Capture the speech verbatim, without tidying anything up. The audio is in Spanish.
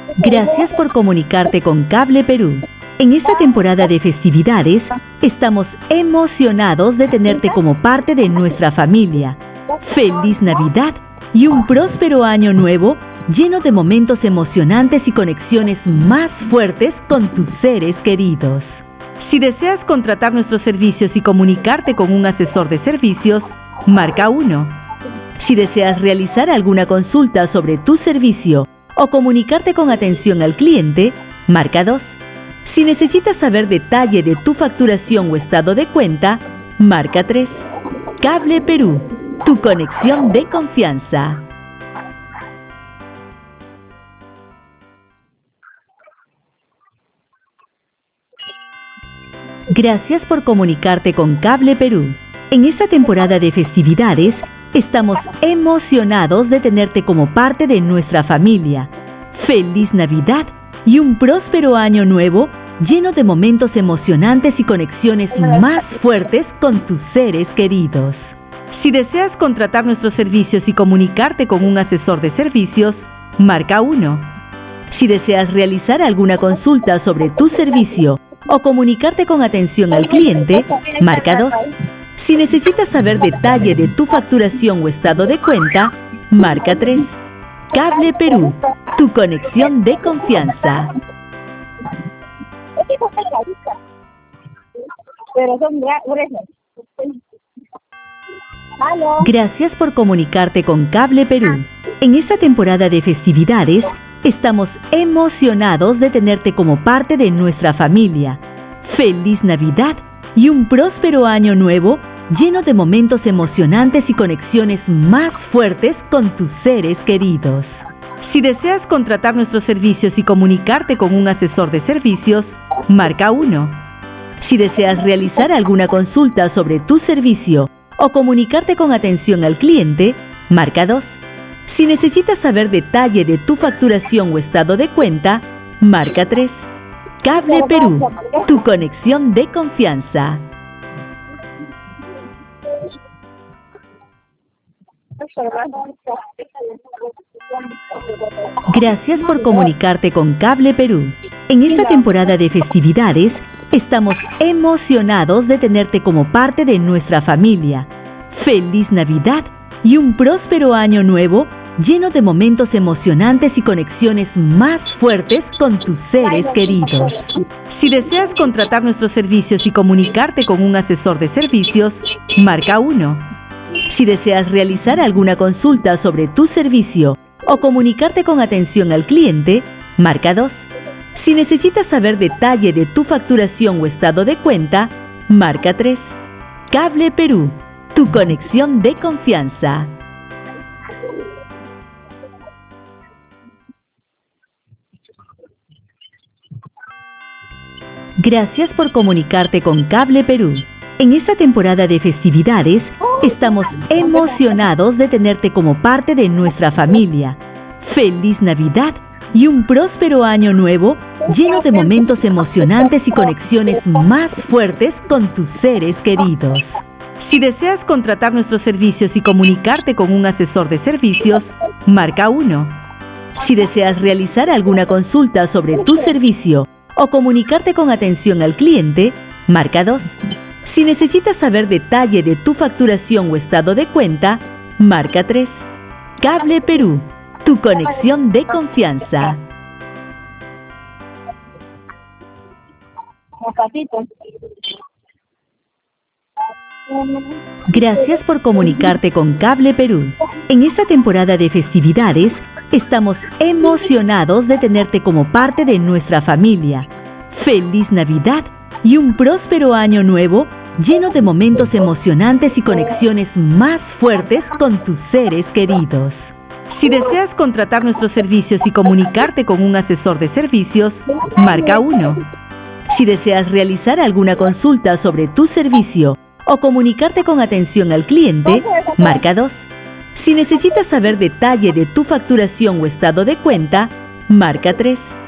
Gracias por comunicarte con Cable Perú. En esta temporada de festividades, estamos emocionados de tenerte como parte de nuestra familia. ¡Feliz Navidad y un próspero año nuevo lleno de momentos emocionantes y conexiones más fuertes con tus seres queridos! Si deseas contratar nuestros servicios y comunicarte con un asesor de servicios, marca uno. Si deseas realizar alguna consulta sobre tu servicio o comunicarte con atención al cliente, marca dos. Si necesitas saber detalle de tu facturación o estado de cuenta, marca tres. Cable Perú, tu conexión de confianza. Gracias por comunicarte con Cable Perú. En esta temporada de festividades, estamos emocionados de tenerte como parte de nuestra familia. ¡Feliz Navidad y un próspero año nuevo lleno de momentos emocionantes y conexiones más fuertes con tus seres queridos! Si deseas contratar nuestros servicios y comunicarte con un asesor de servicios, marca uno. Si deseas realizar alguna consulta sobre tu servicio o comunicarte con atención al cliente, marca dos. Si necesitas saber detalle de tu facturación o estado de cuenta, marca tres. Cable Perú, tu conexión de confianza. Gracias por comunicarte con Cable Perú. En esta temporada de festividades, estamos emocionados de tenerte como parte de nuestra familia. ¡Feliz Navidad y un próspero año nuevo lleno de momentos emocionantes y conexiones más fuertes con tus seres queridos! Si deseas contratar nuestros servicios y comunicarte con un asesor de servicios, marca uno. Si deseas realizar alguna consulta sobre tu servicio o comunicarte con atención al cliente, marca dos. Si necesitas saber detalle de tu facturación o estado de cuenta, marca tres. Cable Perú, tu conexión de confianza. Gracias por comunicarte con Cable Perú. En esta temporada de festividades, estamos emocionados de tenerte como parte de nuestra familia. ¡Feliz Navidad y un próspero año nuevo lleno de momentos emocionantes y conexiones más fuertes con tus seres queridos! Si deseas contratar nuestros servicios y comunicarte con un asesor de servicios, marca uno. Si deseas realizar alguna consulta sobre tu servicio o comunicarte con atención al cliente, marca dos. Si necesitas saber detalle de tu facturación o estado de cuenta, marca tres. Cable Perú, tu conexión de confianza. Gracias por comunicarte con Cable Perú. En esta temporada de festividades, estamos emocionados de tenerte como parte de nuestra familia. ¡Feliz Navidad y un próspero año nuevo lleno de momentos emocionantes y conexiones más fuertes con tus seres queridos! Si deseas contratar nuestros servicios y comunicarte con un asesor de servicios, marca uno. Si deseas realizar alguna consulta sobre tu servicio o comunicarte con atención al cliente, marca dos. Si necesitas saber detalle de tu facturación o estado de cuenta, marca tres. Cable Perú, tu conexión de confianza. Gracias por comunicarte con Cable Perú. En esta temporada de festividades, estamos emocionados de tenerte como parte de nuestra familia. ¡Feliz Navidad y un próspero año nuevo lleno de momentos emocionantes y conexiones más fuertes con tus seres queridos! Si deseas contratar nuestros servicios y comunicarte con un asesor de servicios, marca uno. Si deseas realizar alguna consulta sobre tu servicio o comunicarte con atención al cliente, marca dos. Si necesitas saber detalle de tu facturación o estado de cuenta, marca tres.